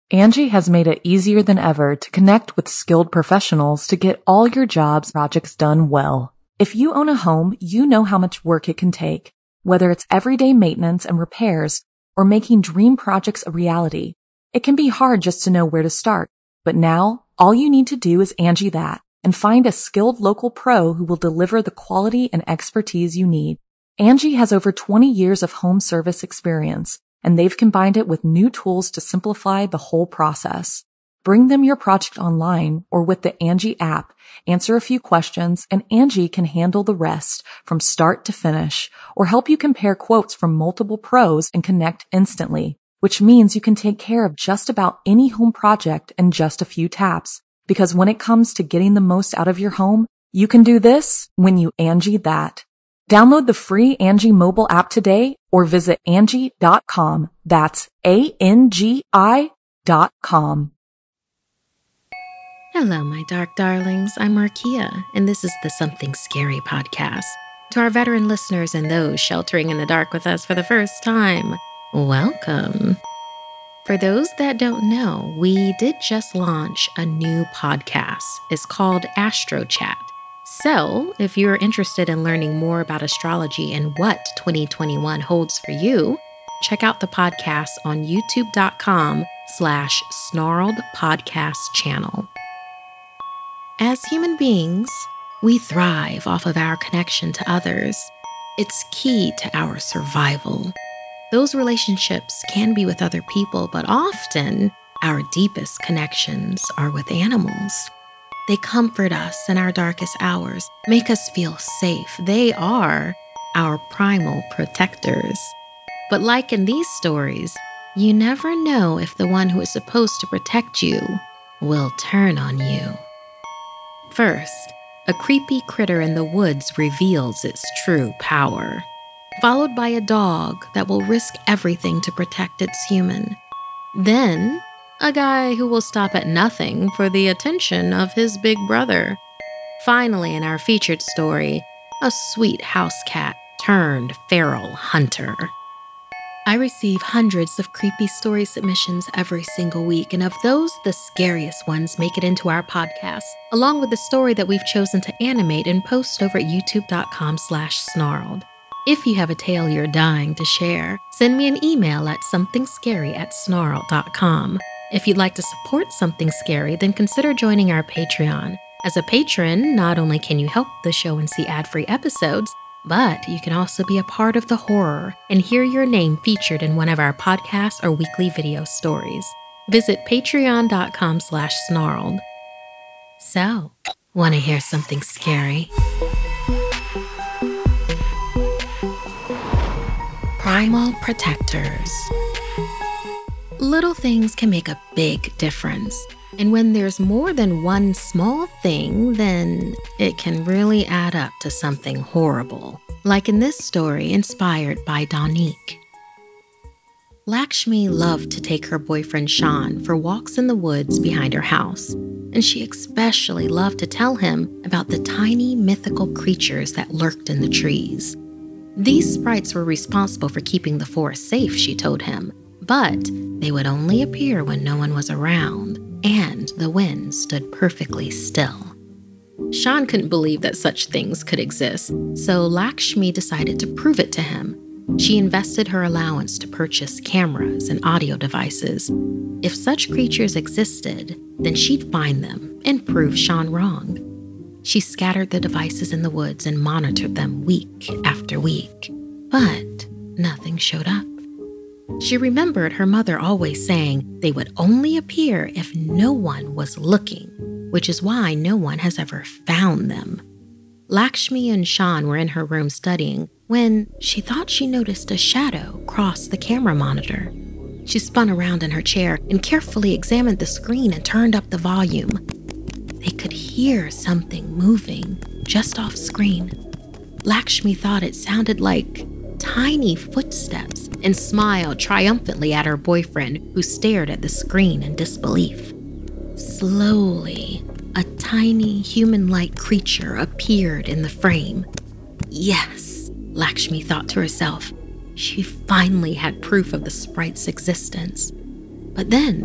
Angie has made it easier than ever to connect with skilled professionals to get all your jobs projects done well. If you own a home, you know how much work it can take, whether it's everyday maintenance and repairs or making dream projects a reality. It can be hard just to know where to start, but now all you need to do is Angie that and find a skilled local pro who will deliver the quality and expertise you need. Angie has over 20 years of home service experience, and they've combined it with new tools to simplify the whole process. Bring them your project online or with the Angie app, answer a few questions, and Angie can handle the rest from start to finish, or help you compare quotes from multiple pros and connect instantly, which means you can take care of just about any home project in just a few taps. Because when it comes to getting the most out of your home, you can do this when you Angie that. Download the free Angie mobile app today or visit Angie.com. That's ANGI.com. Hello, my dark darlings. I'm Markia, and this is the Something Scary podcast. To our veteran listeners and those sheltering in the dark with us for the first time, welcome. For those that don't know, we did just launch a new podcast. It's called Astro Chat. So, if you're interested in learning more about astrology and what 2021 holds for you, check out the podcast on youtube.com/snarled podcast channel. As human beings, we thrive off of our connection to others. It's key to our survival. Those relationships can be with other people, but often our deepest connections are with animals. They comfort us in our darkest hours, make us feel safe. They are our primal protectors. But like in these stories, you never know if the one who is supposed to protect you will turn on you. First, a creepy critter in the woods reveals its true power, followed by a dog that will risk everything to protect its human. Then, a guy who will stop at nothing for the attention of his big brother. Finally, in our featured story, a sweet house cat turned feral hunter. I receive hundreds of creepy story submissions every single week, and of those, the scariest ones make it into our podcast, along with the story that we've chosen to animate and post over at youtube.com/snarled. If you have a tale you're dying to share, send me an email at somethingscary@snarled.com. If you'd like to support Something Scary, then consider joining our Patreon. As a patron, not only can you help the show and see ad-free episodes, but you can also be a part of the horror and hear your name featured in one of our podcasts or weekly video stories. Visit patreon.com/snarled. So, want to hear something scary? Primal protectors. Little things can make a big difference. And when there's more than one small thing, then it can really add up to something horrible. Like in this story inspired by Donique. Lakshmi loved to take her boyfriend Sean for walks in the woods behind her house. And she especially loved to tell him about the tiny mythical creatures that lurked in the trees. These sprites were responsible for keeping the forest safe, she told him. But they would only appear when no one was around, and the wind stood perfectly still. Sean couldn't believe that such things could exist, so Lakshmi decided to prove it to him. She invested her allowance to purchase cameras and audio devices. If such creatures existed, then she'd find them and prove Sean wrong. She scattered the devices in the woods and monitored them week after week, but nothing showed up. She remembered her mother always saying they would only appear if no one was looking, which is why no one has ever found them. Lakshmi and Sean were in her room studying when she thought she noticed a shadow cross the camera monitor. She spun around in her chair and carefully examined the screen and turned up the volume. They could hear something moving just off screen. Lakshmi thought it sounded like tiny footsteps and smiled triumphantly at her boyfriend, who stared at the screen in disbelief. Slowly, a tiny human-like creature appeared in the frame. Yes, Lakshmi thought to herself. She finally had proof of the sprite's existence. But then,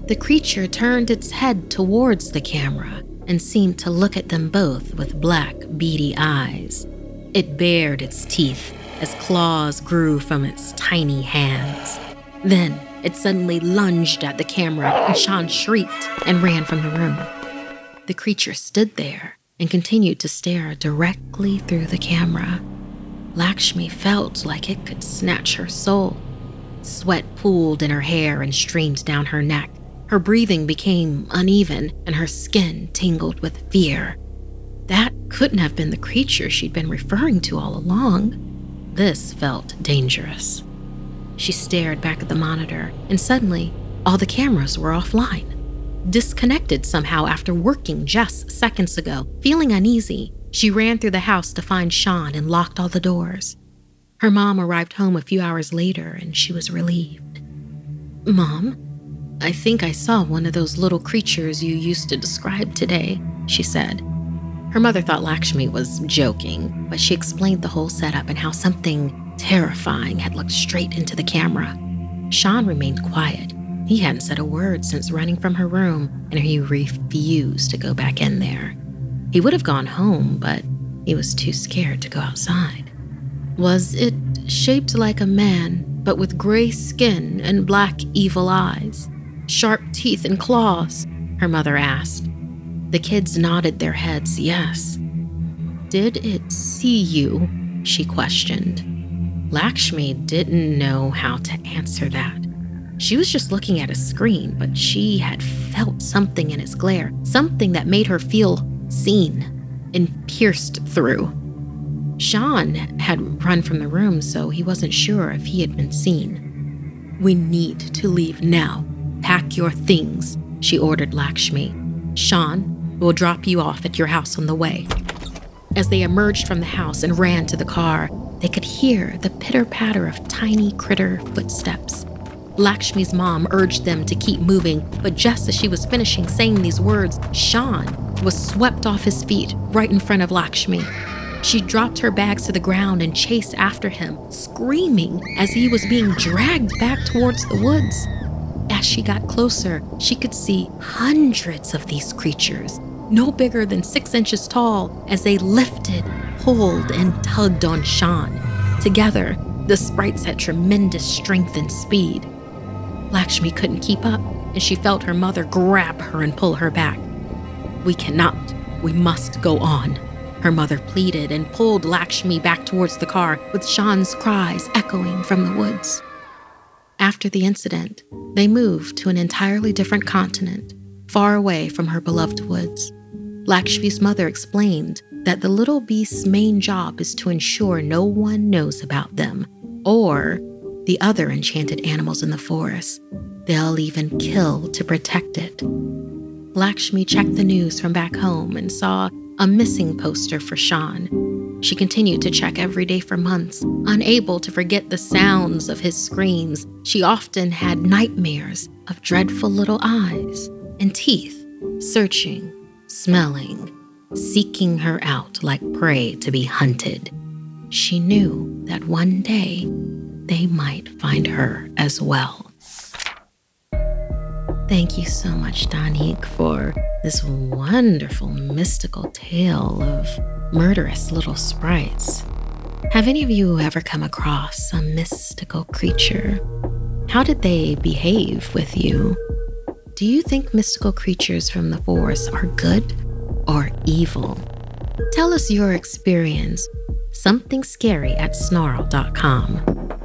The creature turned its head towards the camera and seemed to look at them both with black, beady eyes. It bared its teeth as claws grew from its tiny hands. Then it suddenly lunged at the camera, and Sean shrieked and ran from the room. The creature stood there and continued to stare directly through the camera. Lakshmi felt like it could snatch her soul. Sweat pooled in her hair and streamed down her neck. Her breathing became uneven, and her skin tingled with fear. That couldn't have been the creature she'd been referring to all along. This felt dangerous. She stared back at the monitor, and suddenly, all the cameras were offline. Disconnected somehow after working just seconds ago. Feeling uneasy, she ran through the house to find Sean and locked all the doors. Her mom arrived home a few hours later, and she was relieved. "Mom, I think I saw one of those little creatures you used to describe today," she said. Her mother thought Lakshmi was joking, but she explained the whole setup and how something terrifying had looked straight into the camera. Sean remained quiet. He hadn't said a word since running from her room, and he refused to go back in there. He would have gone home, but he was too scared to go outside. "Was it shaped like a man, but with gray skin and black evil eyes? Sharp teeth and claws?" her mother asked. The kids nodded their heads yes. "Did it see you?" she questioned. Lakshmi didn't know how to answer that. She was just looking at a screen, but she had felt something in its glare, something that made her feel seen and pierced through. Sean had run from the room, so he wasn't sure if he had been seen. "We need to leave now. Pack your things," she ordered Lakshmi. "Sean will drop you off at your house on the way." As they emerged from the house and ran to the car, they could hear the pitter-patter of tiny critter footsteps. Lakshmi's mom urged them to keep moving, but just as she was finishing saying these words, Sean was swept off his feet right in front of Lakshmi. She dropped her bags to the ground and chased after him, screaming as he was being dragged back towards the woods. As she got closer, she could see hundreds of these creatures, no bigger than 6 inches tall, as they lifted, pulled, and tugged on Sean. Together, the sprites had tremendous strength and speed. Lakshmi couldn't keep up, and she felt her mother grab her and pull her back. "We cannot. We must go on," her mother pleaded and pulled Lakshmi back towards the car, with Sean's cries echoing from the woods. After the incident, they moved to an entirely different continent, far away from her beloved woods. Lakshmi's mother explained that the little beast's main job is to ensure no one knows about them or the other enchanted animals in the forest. They'll even kill to protect it. Lakshmi checked the news from back home and saw a missing poster for Sean. She continued to check every day for months, unable to forget the sounds of his screams. She often had nightmares of dreadful little eyes and teeth, searching, smelling, seeking her out like prey to be hunted. She knew that one day they might find her as well. Thank you so much, Danique, for this wonderful mystical tale of murderous little sprites. Have any of you ever come across a mystical creature? How did they behave with you? Do you think mystical creatures from the forest are good or evil? Tell us your experience. Something scary at snarl.com.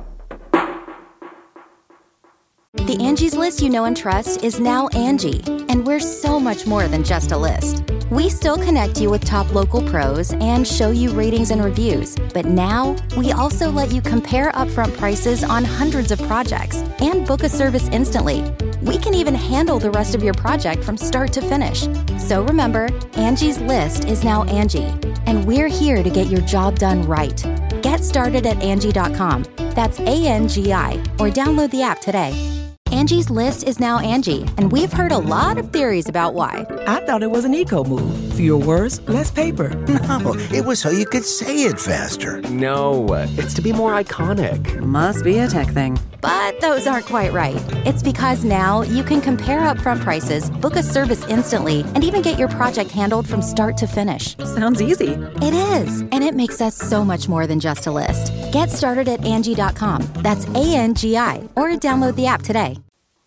The Angie's List you know and trust is now Angie, and we're so much more than just a list. We still connect you with top local pros and show you ratings and reviews, but now we also let you compare upfront prices on hundreds of projects and book a service instantly. We can even handle the rest of your project from start to finish. So remember, Angie's List is now Angie, and we're here to get your job done right. Get started at Angie.com. That's ANGI, or download the app today. Angie's List is now Angie, and we've heard a lot of theories about why. I thought it was an eco move. Fewer words, less paper. No, it was so you could say it faster. No, it's to be more iconic. Must be a tech thing. But those aren't quite right. It's because now you can compare upfront prices, book a service instantly, and even get your project handled from start to finish. Sounds easy. It is, and it makes us so much more than just a list. Get started at Angie.com. That's ANGI, or download the app today.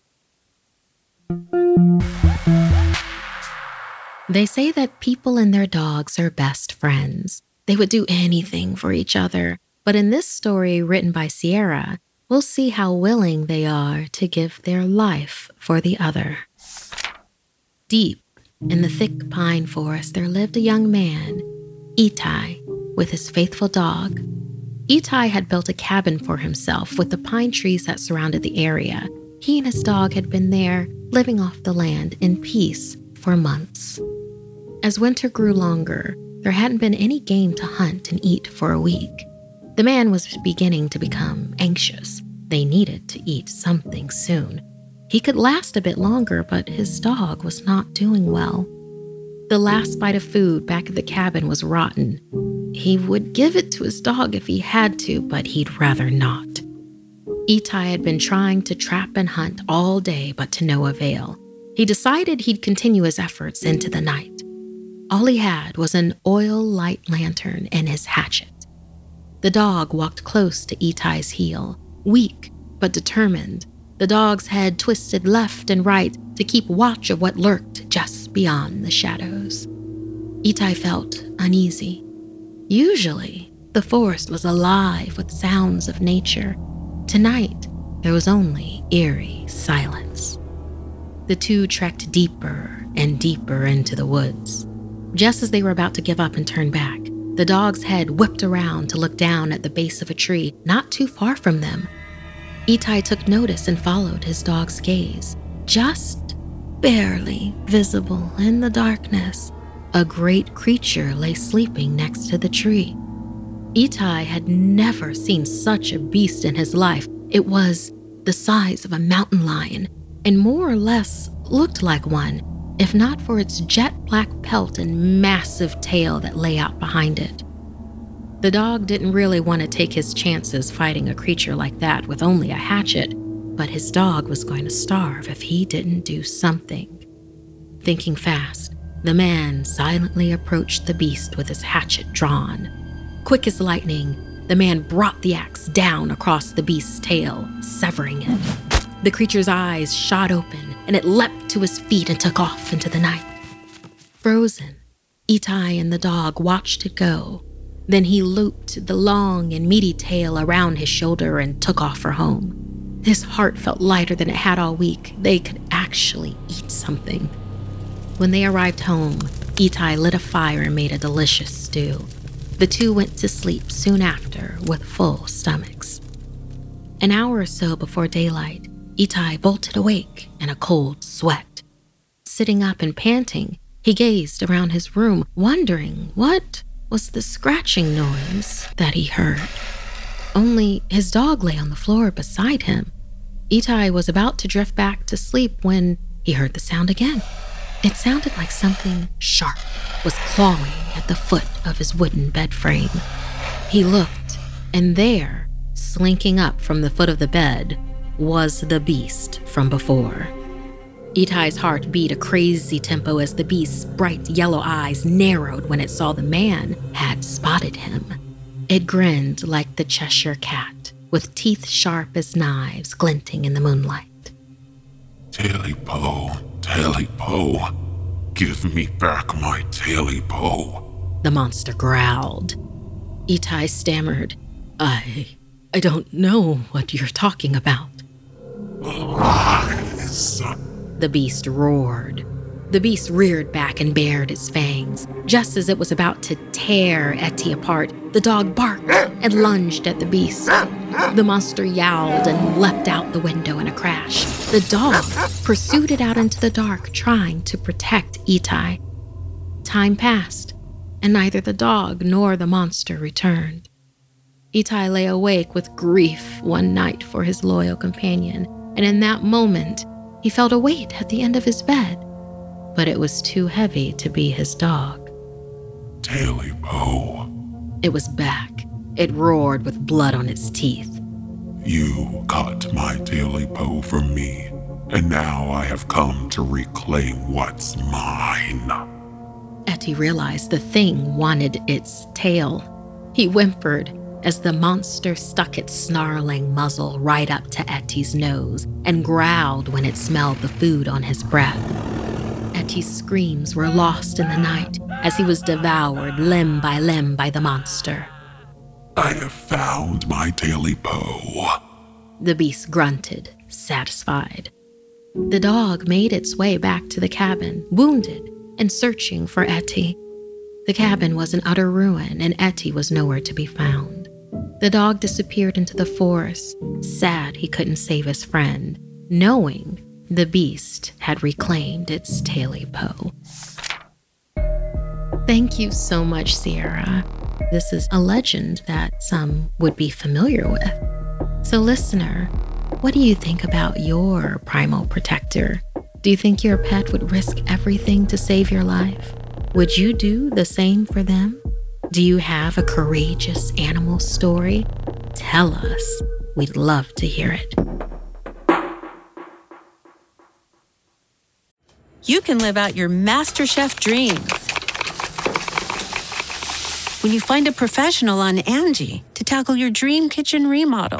They say that people and their dogs are best friends. They would do anything for each other. But in this story written by Sierra, we'll see how willing they are to give their life for the other. Deep in the thick pine forest, there lived a young man, Itai, with his faithful dog. Itai had built a cabin for himself with the pine trees that surrounded the area. He and his dog had been there, living off the land in peace for months. As winter grew longer, there hadn't been any game to hunt and eat for a week. The man was beginning to become anxious. They needed to eat something soon. He could last a bit longer, but his dog was not doing well. The last bite of food back at the cabin was rotten. He would give it to his dog if he had to, but he'd rather not. Itai had been trying to trap and hunt all day, but to no avail. He decided he'd continue his efforts into the night. All he had was an oil light lantern and his hatchet. The dog walked close to Itai's heel, weak but determined, the dog's head twisted left and right to keep watch of what lurked just beyond the shadows. Itai felt uneasy. Usually, the forest was alive with sounds of nature. Tonight, there was only eerie silence. The two trekked deeper and deeper into the woods. Just as they were about to give up and turn back, the dog's head whipped around to look down at the base of a tree not too far from them. Itai took notice and followed his dog's gaze. Just barely visible in the darkness, a great creature lay sleeping next to the tree. Itai had never seen such a beast in his life. It was the size of a mountain lion and more or less looked like one, if not for its jet black pelt and massive tail that lay out behind it. The dog didn't really want to take his chances fighting a creature like that with only a hatchet, but his dog was going to starve if he didn't do something. Thinking fast, the man silently approached the beast with his hatchet drawn. Quick as lightning, the man brought the axe down across the beast's tail, severing it. The creature's eyes shot open, and it leapt to his feet and took off into the night. Frozen, Itai and the dog watched it go. Then he looped the long and meaty tail around his shoulder and took off for home. His heart felt lighter than it had all week. They could actually eat something. When they arrived home, Itai lit a fire and made a delicious stew. The two went to sleep soon after with full stomachs. An hour or so before daylight, Itai bolted awake in a cold sweat. Sitting up and panting, he gazed around his room, wondering what was the scratching noise that he heard. Only his dog lay on the floor beside him. Itai was about to drift back to sleep when he heard the sound again. It sounded like something sharp was clawing at the foot of his wooden bed frame. He looked, and there, slinking up from the foot of the bed, was the beast from before. Itai's heart beat a crazy tempo as the beast's bright yellow eyes narrowed when it saw the man had spotted him. It grinned like the Cheshire Cat, with teeth sharp as knives glinting in the moonlight. Taily-po, give me back my Taily-po, the monster growled. Itai stammered, I don't know what you're talking about. Lies. The beast roared. The beast reared back and bared its fangs. Just as it was about to tear Etty apart, the dog barked and lunged at the beast. The monster yowled and leapt out the window in a crash. The dog pursued it out into the dark, trying to protect Itai. Time passed, and neither the dog nor the monster returned. Itai lay awake with grief one night for his loyal companion and in that moment, he felt a weight at the end of his bed, but it was too heavy to be his dog. Taily Po. It was back. It roared with blood on its teeth. You cut my Taily Po from me, and now I have come to reclaim what's mine. Etty realized the thing wanted its tail. He whimpered as the monster stuck its snarling muzzle right up to Etty's nose and growled when it smelled the food on his breath. Etty's screams were lost in the night as he was devoured limb by the monster. I have found my Taily Po. The beast grunted, satisfied. The dog made its way back to the cabin, wounded and searching for Etty. The cabin was in utter ruin, and Etty was nowhere to be found. The dog disappeared into the forest, sad he couldn't save his friend, knowing the beast had reclaimed its Taily Po. Thank you so much, Sierra. This is a legend that some would be familiar with. So listener, what do you think about your primal protector? Do you think your pet would risk everything to save your life? Would you do the same for them? Do you have a courageous animal story? Tell us. We'd love to hear it. You can live out your MasterChef dreams when you find a professional on Angie to tackle your dream kitchen remodel.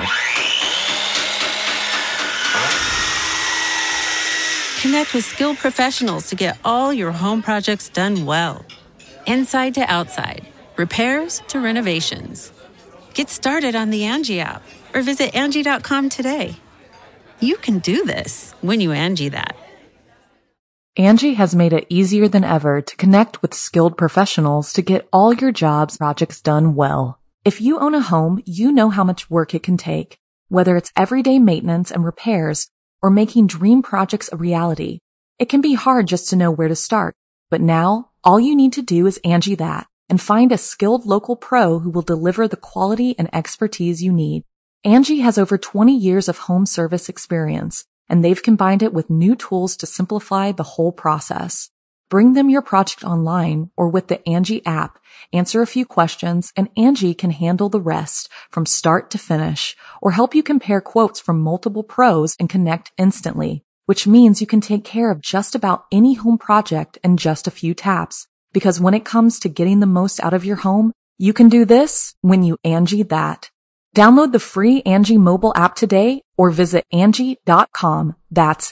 Connect with skilled professionals to get all your home projects done well. Inside to outside, repairs to renovations. Get started on the Angie app or visit Angie.com today. You can do this when you Angie that. Angie has made it easier than ever to connect with skilled professionals to get all your jobs projects done well. If you own a home, you know how much work it can take, whether it's everyday maintenance and repairs or making dream projects a reality. It can be hard just to know where to start, but now all you need to do is Angie that and find a skilled local pro who will deliver the quality and expertise you need. Angie has over 20 years of home service experience, and they've combined it with new tools to simplify the whole process. Bring them your project online or with the Angie app, answer a few questions, and Angie can handle the rest from start to finish or help you compare quotes from multiple pros and connect instantly, which means you can take care of just about any home project in just a few taps. Because when it comes to getting the most out of your home, you can do this when you Angie that. Download the free Angie mobile app today or visit Angie.com. That's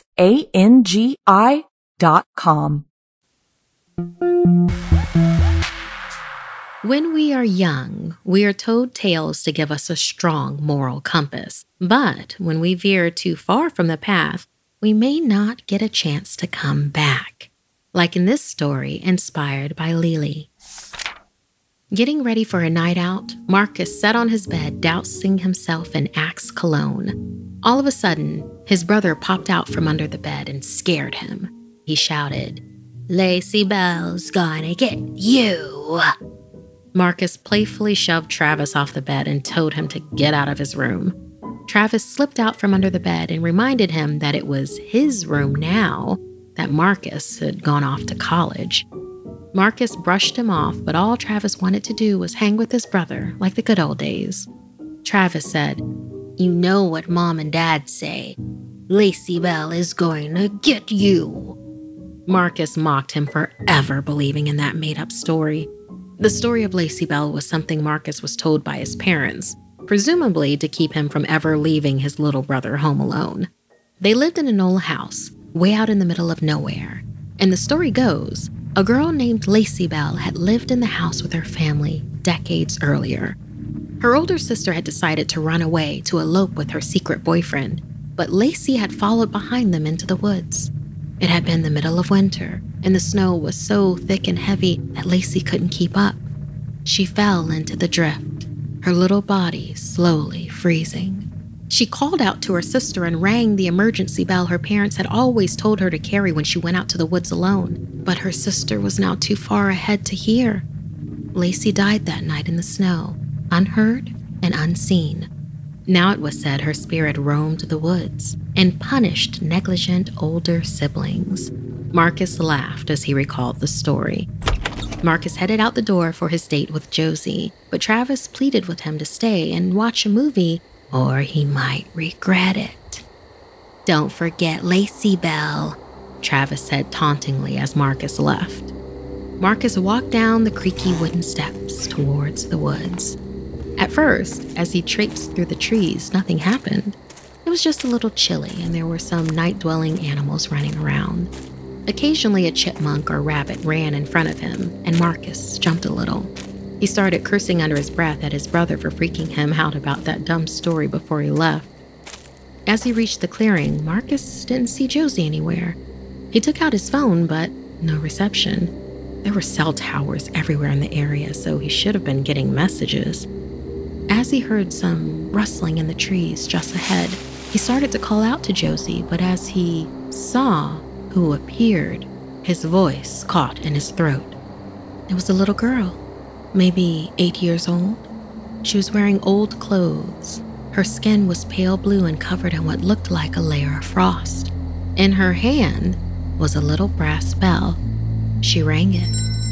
ANGI.com. When we are young, we are told tales to give us a strong moral compass. But when we veer too far from the path, we may not get a chance to come back. Like in this story inspired by Lily. Getting ready for a night out, Marcus sat on his bed dousing himself in Axe cologne. All of a sudden, his brother popped out from under the bed and scared him. He shouted, "Lacey Bell's gonna get you!" Marcus playfully shoved Travis off the bed and told him to get out of his room. Travis slipped out from under the bed and reminded him that it was his room now, that Marcus had gone off to college. Marcus brushed him off, but all Travis wanted to do was hang with his brother like the good old days. Travis said, "You know what Mom and Dad say. Lacey Bell is going to get you." Marcus mocked him for ever believing in that made-up story. The story of Lacey Bell was something Marcus was told by his parents, presumably to keep him from ever leaving his little brother home alone. They lived in an old house, way out in the middle of nowhere. And the story goes, a girl named Lacey Bell had lived in the house with her family decades earlier. Her older sister had decided to run away to elope with her secret boyfriend, but Lacey had followed behind them into the woods. It had been the middle of winter, and the snow was so thick and heavy that Lacey couldn't keep up. She fell into the drift, her little body slowly freezing. She called out to her sister and rang the emergency bell her parents had always told her to carry when she went out to the woods alone. But her sister was now too far ahead to hear. Lacey died that night in the snow, unheard and unseen. Now it was said her spirit roamed the woods and punished negligent older siblings. Marcus laughed as he recalled the story. Marcus headed out the door for his date with Josie, but Travis pleaded with him to stay and watch a movie, or he might regret it. "Don't forget Lacey Bell," Travis said tauntingly as Marcus left. Marcus walked down the creaky wooden steps towards the woods. At first, as he traipsed through the trees, nothing happened. It was just a little chilly, and there were some night-dwelling animals running around. Occasionally, a chipmunk or rabbit ran in front of him, and Marcus jumped a little. He started cursing under his breath at his brother for freaking him out about that dumb story before he left. As he reached the clearing, Marcus didn't see Josie anywhere. He took out his phone, but no reception. There were cell towers everywhere in the area, so he should have been getting messages. As he heard some rustling in the trees just ahead, he started to call out to Josie, but as he saw who appeared, his voice caught in his throat. It was a little girl, maybe 8 years old. She was wearing old clothes. Her skin was pale blue and covered in what looked like a layer of frost. In her hand was a little brass bell. She rang it.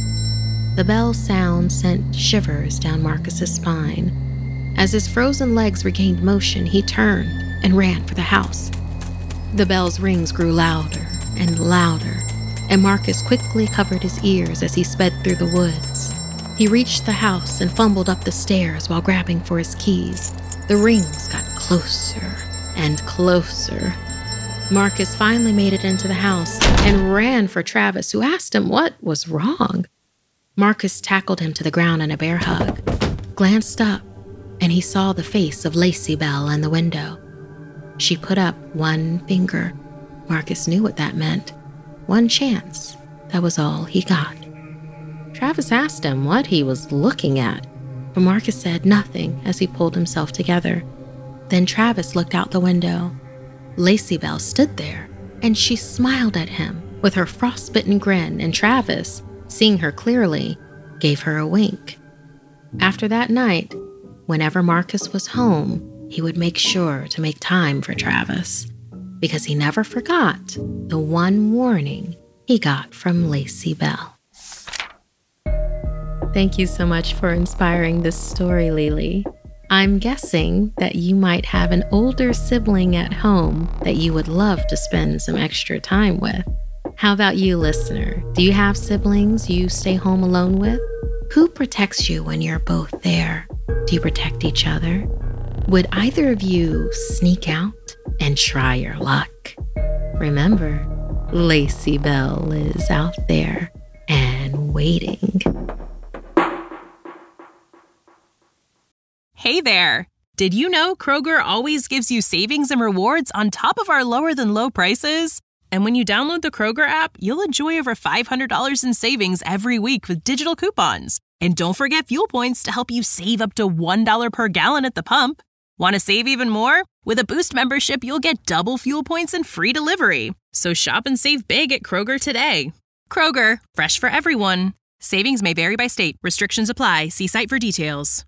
The bell sound sent shivers down Marcus's spine. As his frozen legs regained motion, he turned and ran for the house. The bell's rings grew louder and louder, and Marcus quickly covered his ears as he sped through the woods. He reached the house and fumbled up the stairs while grabbing for his keys. The rings got closer and closer. Marcus finally made it into the house and ran for Travis, who asked him what was wrong. Marcus tackled him to the ground in a bear hug, glanced up, and he saw the face of Lacey Bell in the window. She put up one finger. Marcus knew what that meant. One chance. That was all he got. Travis asked him what he was looking at, but Marcus said nothing as he pulled himself together. Then Travis looked out the window. Lacey Bell stood there, and she smiled at him with her frostbitten grin, and Travis, seeing her clearly, gave her a wink. After that night, whenever Marcus was home, he would make sure to make time for Travis, because he never forgot the one warning he got from Lacey Bell. Thank you so much for inspiring this story, Lily. I'm guessing that you might have an older sibling at home that you would love to spend some extra time with. How about you, listener? Do you have siblings you stay home alone with? Who protects you when you're both there? Do you protect each other? Would either of you sneak out and try your luck? Remember, Lacey Bell is out there and waiting. Hey there! Did you know Kroger always gives you savings and rewards on top of our lower-than-low prices? And when you download the Kroger app, you'll enjoy over $500 in savings every week with digital coupons. And don't forget fuel points to help you save up to $1 per gallon at the pump. Want to save even more? With a Boost membership, you'll get double fuel points and free delivery. So shop and save big at Kroger today. Kroger, fresh for everyone. Savings may vary by state. Restrictions apply. See site for details.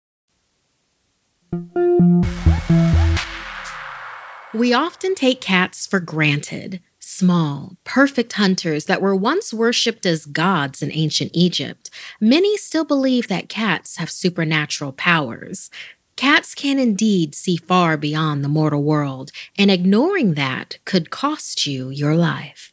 We often take cats for granted. Small, perfect hunters that were once worshipped as gods in ancient Egypt. Many still believe that cats have supernatural powers. Cats can indeed see far beyond the mortal world, and ignoring that could cost you your life.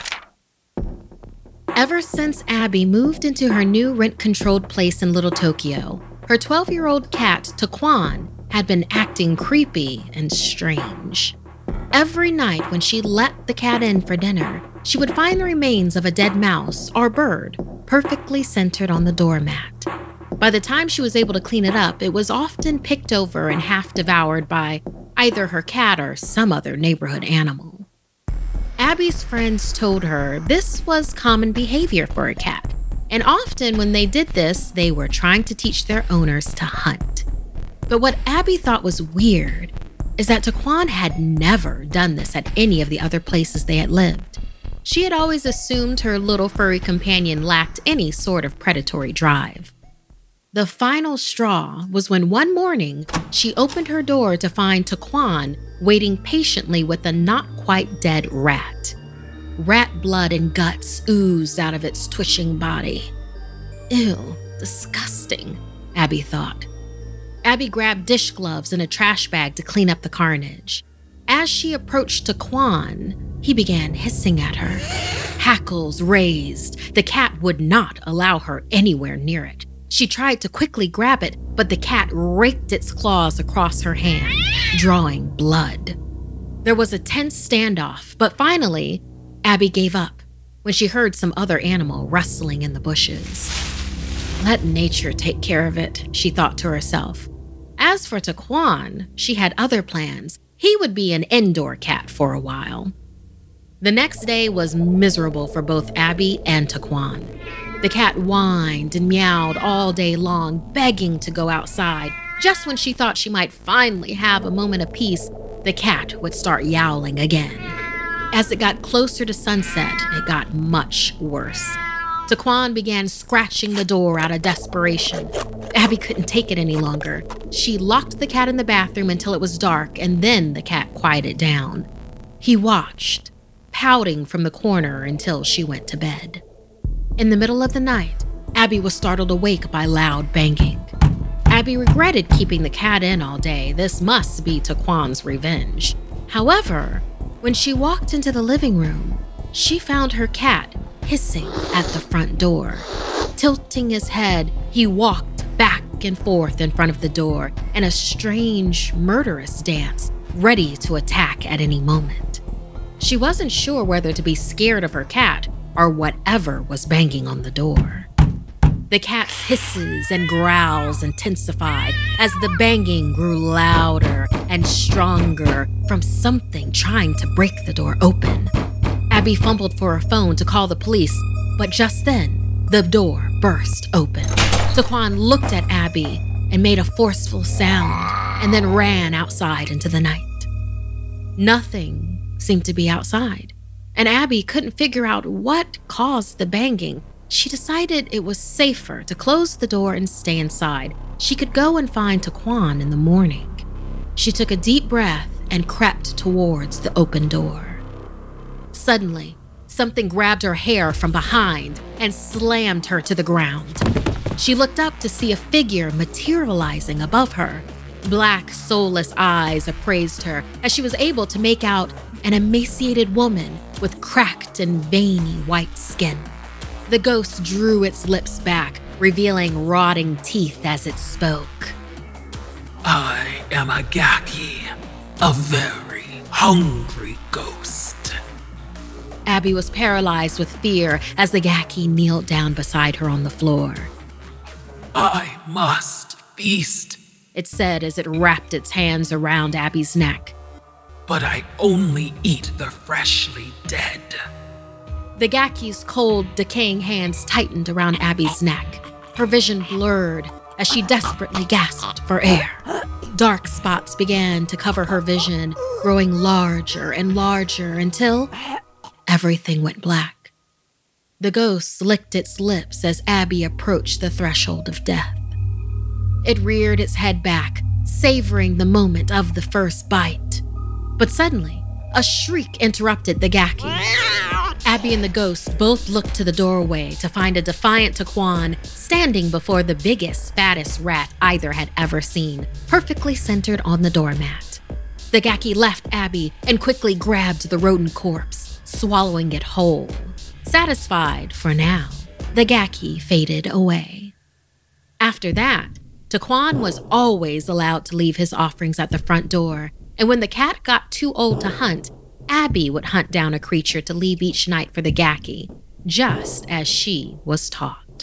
Ever since Abby moved into her new rent-controlled place in Little Tokyo, her 12-year-old cat, Taquan, had been acting creepy and strange. Every night when she let the cat in for dinner, she would find the remains of a dead mouse or bird perfectly centered on the doormat. By the time she was able to clean it up, it was often picked over and half devoured by either her cat or some other neighborhood animal. Abby's friends told her this was common behavior for a cat, and often when they did this, they were trying to teach their owners to hunt. But what Abby thought was weird is that Taquan had never done this at any of the other places they had lived. She had always assumed her little furry companion lacked any sort of predatory drive. The final straw was when one morning she opened her door to find Taquan waiting patiently with a not-quite-dead rat. Rat blood and guts oozed out of its twitching body. Ew, disgusting, Abby thought. Abby grabbed dish gloves and a trash bag to clean up the carnage. As she approached Taquan, he began hissing at her. Hackles raised. The cat would not allow her anywhere near it. She tried to quickly grab it, but the cat raked its claws across her hand, drawing blood. There was a tense standoff, but finally, Abby gave up when she heard some other animal rustling in the bushes. Let nature take care of it, she thought to herself. As for Taquan, she had other plans. He would be an indoor cat for a while. The next day was miserable for both Abby and Taquan. The cat whined and meowed all day long, begging to go outside. Just when she thought she might finally have a moment of peace, the cat would start yowling again. As it got closer to sunset, it got much worse. Taquan began scratching the door out of desperation. Abby couldn't take it any longer. She locked the cat in the bathroom until it was dark, and then the cat quieted down. He watched, pouting from the corner until she went to bed. In the middle of the night, Abby was startled awake by loud banging. Abby regretted keeping the cat in all day. This must be Taquan's revenge. However, when she walked into the living room, she found her cat hissing at the front door. Tilting his head, he walked back and forth in front of the door in a strange, murderous dance, ready to attack at any moment. She wasn't sure whether to be scared of her cat or whatever was banging on the door. The cat's hisses and growls intensified as the banging grew louder and stronger from something trying to break the door open. Abby fumbled for her phone to call the police, but just then, the door burst open. Taquan looked at Abby and made a forceful sound and then ran outside into the night. Nothing seemed to be outside, and Abby couldn't figure out what caused the banging. She decided it was safer to close the door and stay inside. She could go and find Taquan in the morning. She took a deep breath and crept towards the open door. Suddenly, something grabbed her hair from behind and slammed her to the ground. She looked up to see a figure materializing above her. Black, soulless eyes appraised her as she was able to make out an emaciated woman with cracked and veiny white skin. The ghost drew its lips back, revealing rotting teeth as it spoke. I am a Gaki, a very hungry ghost. Abby was paralyzed with fear as the Gaki kneeled down beside her on the floor. I must feast, it said as it wrapped its hands around Abby's neck. But I only eat the freshly dead. The Gaki's cold, decaying hands tightened around Abby's neck. Her vision blurred as she desperately gasped for air. Dark spots began to cover her vision, growing larger and larger until everything went black. The ghost licked its lips as Abby approached the threshold of death. It reared its head back, savoring the moment of the first bite. But suddenly, a shriek interrupted the Gaki. Abby and the ghost both looked to the doorway to find a defiant Taquan standing before the biggest, fattest rat either had ever seen, perfectly centered on the doormat. The Gaki left Abby and quickly grabbed the rodent corpse, swallowing it whole. Satisfied for now, the Gaki faded away. After that, Taquan was always allowed to leave his offerings at the front door, and when the cat got too old to hunt, Abby would hunt down a creature to leave each night for the Gaki, just as she was taught.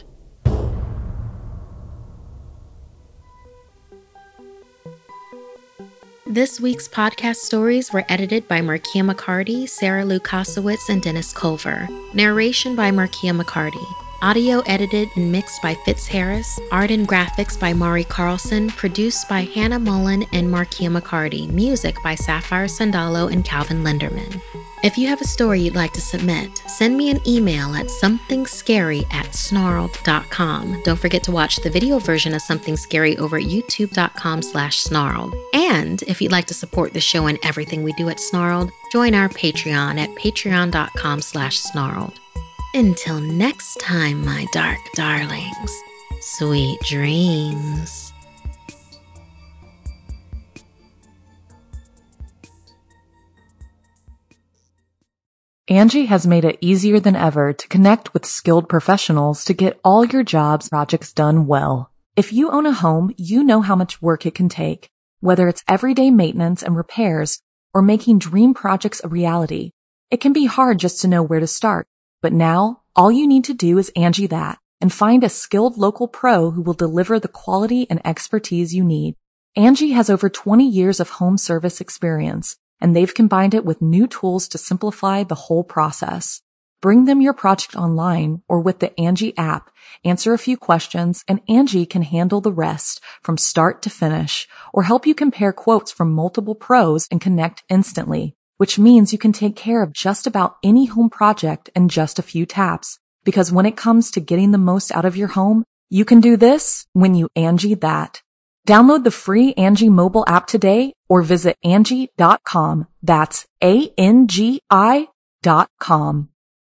This week's podcast stories were edited by Markia McCarty, Sarah Lou Kosowitz, and Dennis Culver. Narration by Markia McCarty. Audio edited and mixed by Fitz Harris. Art and graphics by Mari Carlson. Produced by Hannah Mullen and Markia McCarty. Music by Sapphire Sandalo and Calvin Linderman. If you have a story you'd like to submit, send me an email at somethingscary@snarled.com. Don't forget to watch the video version of Something Scary over at youtube.com/snarled. And if you'd like to support the show and everything we do at Snarled, join our Patreon at patreon.com/snarled. Until next time, my dark darlings, sweet dreams. Angie has made it easier than ever to connect with skilled professionals to get all your jobs projects done well. If you own a home, you know how much work it can take, whether it's everyday maintenance and repairs or making dream projects a reality. It can be hard just to know where to start, but now all you need to do is Angie that and find a skilled local pro who will deliver the quality and expertise you need. Angie has over 20 years of home service experience, and they've combined it with new tools to simplify the whole process. Bring them your project online or with the Angie app, answer a few questions, and Angie can handle the rest from start to finish or help you compare quotes from multiple pros and connect instantly, which means you can take care of just about any home project in just a few taps. Because when it comes to getting the most out of your home, you can do this when you Angie that. Download the free Angie mobile app today or visit Angie.com. That's ANGI.com.